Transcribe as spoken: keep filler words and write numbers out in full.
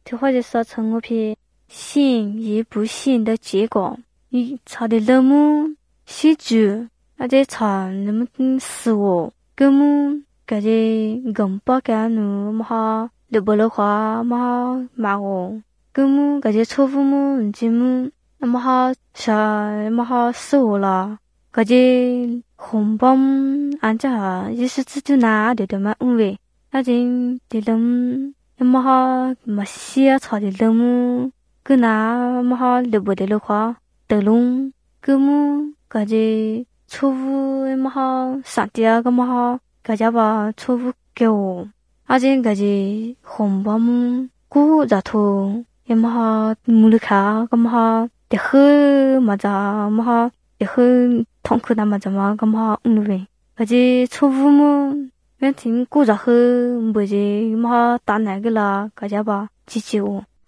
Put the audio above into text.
就或者说从我皮信与不信的结果，你查的了么？细致，而且查那么死我，根本感觉更不敢努么哈，了不了话么哈骂我，根本感觉错误么，节目那么哈啥么哈死我了，感觉红包安家也是自己拿的的嘛，因为那真的人那么哈么些查的了么？cứ na mà họ lựa bữa để lựa khoa từ luôn cứ mu cái gì chú vu mà họ sáng tia cái mà họ cái gì ba chú vu kêu à chứ cái gì không bao mu cú giả thù em mà họ mua được khá cái mà họ để hơi mà giả mà họ để hơi thông cứ nằm mà giả mà cái mà họ ung về cái gì chú vu mu bên chính cú giả hơi bữa gì mà họ tan này cái là cái gì ba chỉ chịu